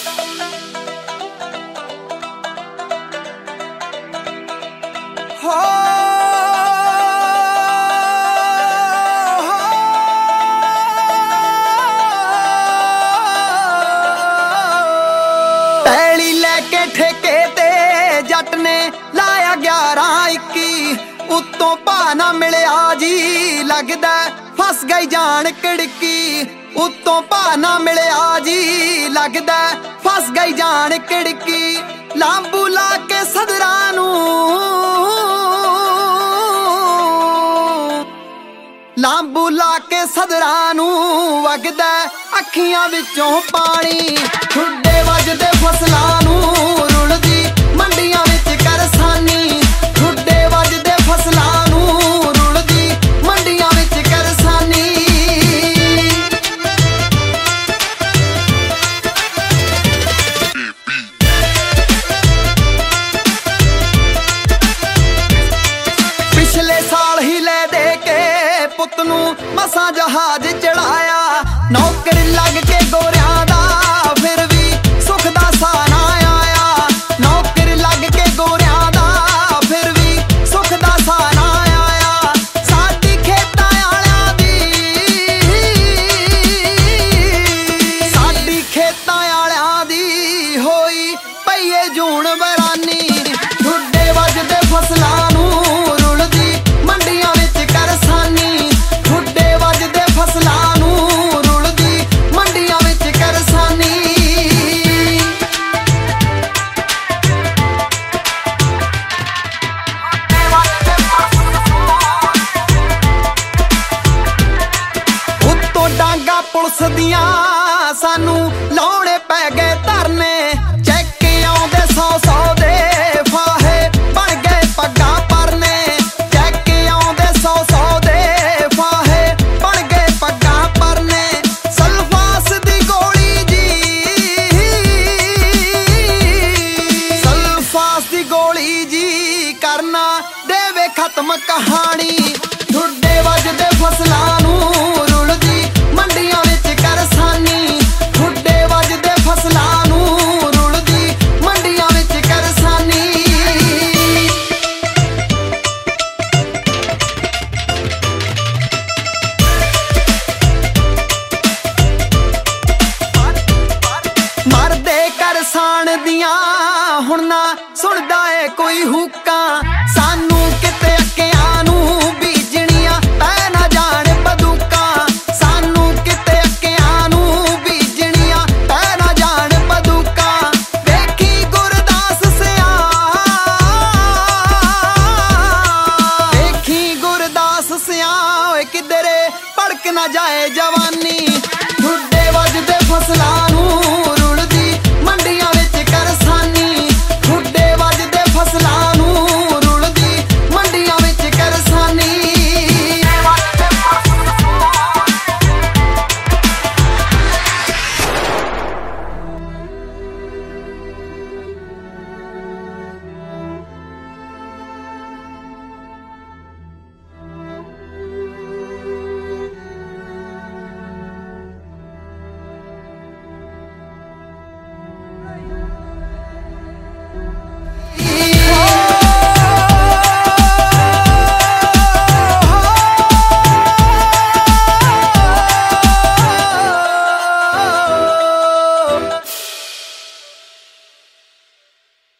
पैली लैके ठेके ते जट ने लाया 11-21 उत्तों भा ना मिलिया जी लगदा फस गई जान कड़की। उत्तों भा ना मिलिया जी लगदा फस गई जान कड़की। लांबू ला के सदरा नूं लांबू ला के सदरा नूं वगदा अखियां विचों पानी। ठुड्डे वजदे फसलां नूं रुलदी मंडियां विच करसानी। ठुड्डे वजदे फसलां नूं रुलदी मंडियां विच करसानी। पिछले साल ही ले दे के पुत नूं मसां जहाज चढ़ाया। नौकरी लग के गोरियां दा फिर भी सुख दा सा ना आया। नौकरी लग के गोरियां दा फिर भी सुख दा सा ना आया। साडी खेतां आलियां दी साडी खेतां आलियां दी होई पईए जून बरानी। ठुड्डे वजदे फसलां नूं रुलदी मंडियां विच करसानी। ठुड्डे वजदे फसलां नूं रुलदी मंडियां विच करसानी। उत्तों डांगा पुलिस दियां सानू लाउणे पै गए धरने। चैक आउंदे 100-100 दे फाहे बन गए पग्गां परने। चैक आउंदे 100-100 दे फाहे बन गए पग्गां परने। सल्फास दी गोली जी सल्फास दी गोली जी करना देवे खत्म कहानी। ठुड्डे वजदे फसलां नूं रुलदी मंडियां विच करसानी। ठुड्डे वजदे फसलां नूं रुलदी मंडियां विच करसानी। मरदे करसान दियां हुण ना सुणदा ए कोई हुक्का।